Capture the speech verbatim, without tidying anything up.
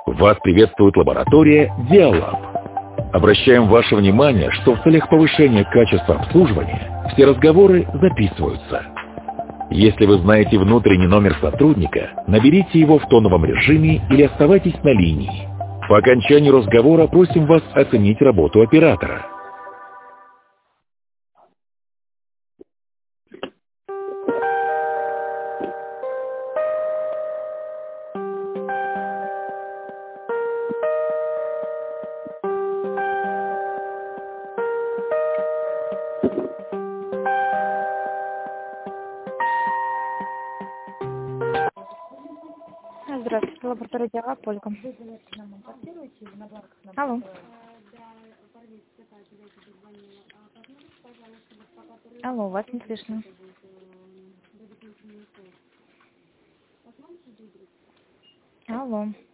Вас приветствует лаборатория Диалаб. Обращаем ваше внимание, что в целях повышения качества обслуживания все разговоры записываются. Если вы знаете внутренний номер сотрудника, наберите его в тоновом режиме или оставайтесь на линии. По окончанию разговора просим вас оценить работу оператора. Здравствуйте, лаборатория Диалаб, Ольга. Алло. Алло, вас не слышно. Алло.